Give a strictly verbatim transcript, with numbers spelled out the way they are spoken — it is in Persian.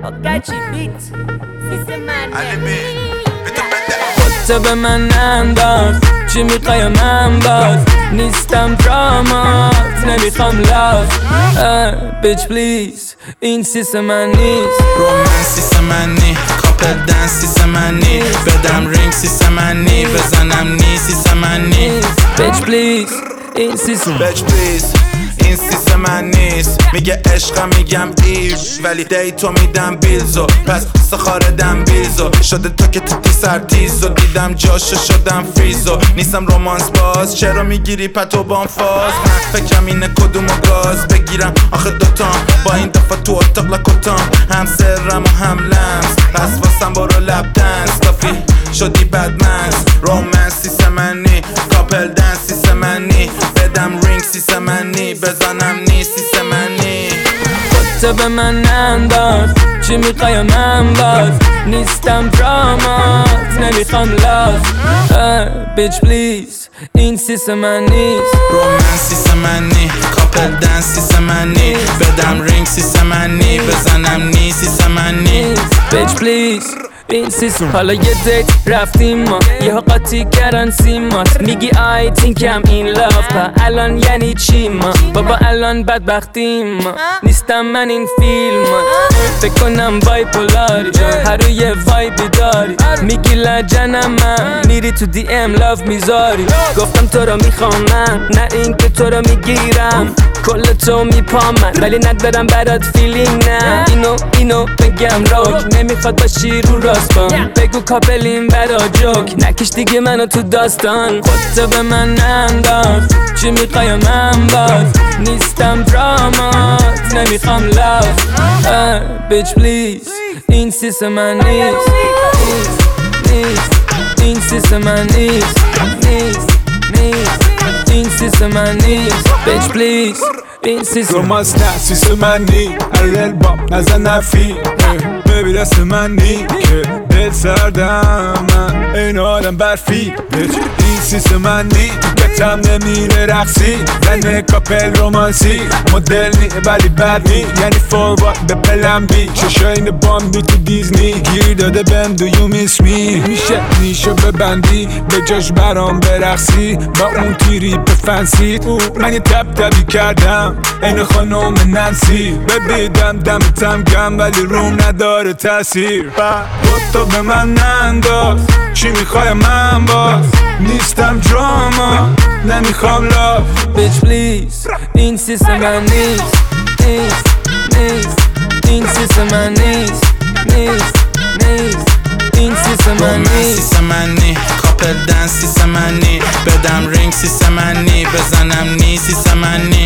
خودتو به من انداز، چی میخوای من باز؟ نیستم درامات، نمیخوام لاز. بیچ پلیز این سیس من نیست. رومن سیس من نی، کاپل دنس سیس من نی، بدم رینگ سیس من نی، بزنم نی سیس من نی. بیچ پلیز این سیس من بیچ پلیز این سیس من نیست. میگه عشقم میگم ایف، ولی دیتو میدم بیلزو، پس سخاردم بیلزو. شده تو که تو سر تیزو، دیدم جاشو شدم فریزو. نیستم رومانس باز، چرا میگیری پتو بام فاز؟ من فکرم اینه کدومو گاز بگیرم آخه دوتام، با این دفعه تو اتاق لکوتام، هم سرم و هم لمس. پس واسم برو لب دنس، کافی شدی بدمنس. رومنس سیس من نی، کاپل دنس سیس من نی، بدم رینگ سیس من نی، بزنم نی سیس من نی. خودتو به من انداز، چی میخوای من باز؟ نیستم درامات، نمیخوام لاز. بیچ پلیز این سیس من نیست. رومن سیس من نی، کاپل دنس سیس من نی، بدم رینگ سیس من نی، بزنم نی سیس من نی. بیچ پلیز این سیس من. حالا یه دیت رفتیم ما، یه ها قاطی کردن سیمات. میگی آی تینکم این لاف، پا الان یعنی چی ما؟ بابا الان بدبختیم ما، نیستم من این فیلمات. فکر کنم بایپولاری، هر روی یه وایبی داری. میگی لجنم من، میری تو دی ام لاف میذاری. گفتم تو رو میخوام من، نه این که تو رو میگیرم. کل تو میپام من، ولی ندارم برات فیلینگ. نه اینو اینو بگم روک، نمیخواد باشی رو راست بام. بگو کاپلیم برا جوک، نکش دیگه منو تو داستان. خودتو به من انداز، چی میخوای من باز؟ نیستم درامات، نمیخوام لاز. بیچ پلیز این سیس من نیست. نیست نیست این سیس من نیست. نیست نیست این سیس من نیست. بیچ پلیز این سیس من رومانس نه سیس من نی، ارل بام نزن نفی. ببی دست من نی که دل سردم، من این آدم برفی. بیچ این سیس من نی، تو کتم نمیره رقصی. زن کاپل رومانسی، مدل نی ولی بد نی، یعنی فوروارد به پلم بی. چشاین باندی تو دیزنی، گیر داده بهم دو یو میس می. میشه نیشو ببندی، به جاش برام برقصی. با اون تیری به فنسید، من یه تب تبی کردم این خانوم ننسی. ببیدم دمتم گم ولی روم نداره تاثیر. تو به من ننداز، چی میخوای من باز؟ نیستم دراما، نمیخوام لاف. بیچ پلیز این سیس من نیست. نیست نیست این سیس من نیست. نیست نیست این سیس من نیست. سیس من نی، کاپل دنس سیس من نی، بدم رینگ سیس من نی، بزنم نی سیس من نی.